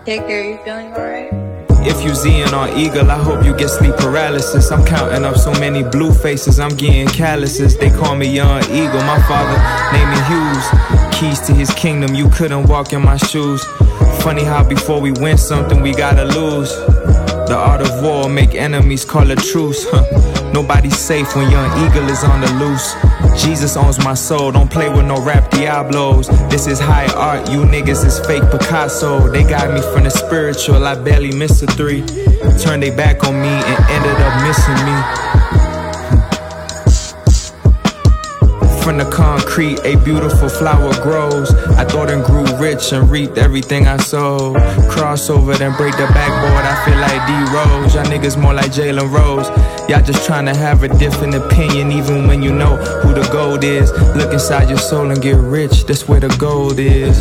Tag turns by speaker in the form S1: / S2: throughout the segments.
S1: Okay, you feeling alright?
S2: If you Z'ing on Eagle, I hope you get sleep paralysis. I'm counting up so many blue faces, I'm getting calluses. They call me Young Eagle, my father named me Hughes. Keys to his kingdom, you couldn't walk in my shoes. Funny how before we win something, we gotta lose. The art of war, make enemies, call a truce. Nobody's safe when Young Eagle is on the loose. Jesus owns my soul, don't play with no rap Diablos. This is high art, you niggas is fake Picasso. They got me from the spiritual, I barely missed a 3. Turned they back on me and ended up missing me. From the concrete, a beautiful flower grows. I thought and grew rich and reaped everything I sowed. Crossover, then break the backboard, I feel like D-Rose. Y'all niggas more like Jalen Rose. Y'all just tryna have a different opinion, even when you know who the gold is. Look inside your soul and get rich, that's where the gold is.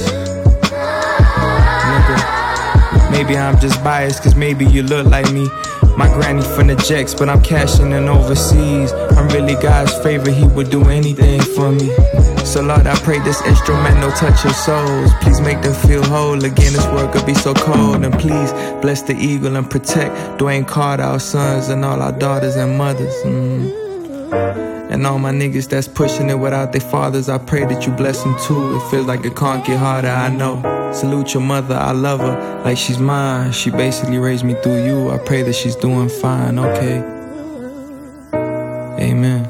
S2: Nigga, maybe I'm just biased, cause maybe you look like me. My granny from the Jacks, but I'm cashing in overseas. I'm really God's favorite, he would do anything for me. So Lord, I pray this instrumental touch your souls. Please make them feel whole again, this world could be so cold. And please bless the eagle and protect Dwayne Carter, our sons and all our daughters and mothers. And all my niggas that's pushing it without their fathers, I pray that you bless them too. It feels like it can't get harder, I know. Salute your mother, I love her like she's mine. She basically raised me through you, I pray that she's doing fine, okay? Amen.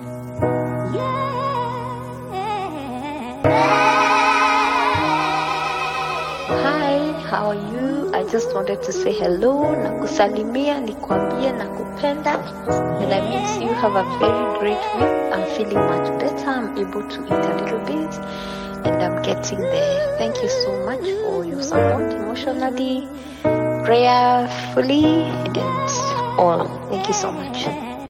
S1: Hi, how are you? I just wanted to say hello, nakusalimia, nikwambia, nakupenda. And I miss you. Have a very great week. I'm feeling much better. I'm able to eat a little bit. And I'm getting there. Thank you so much for your support emotionally, prayerfully, and all. Thank you so much.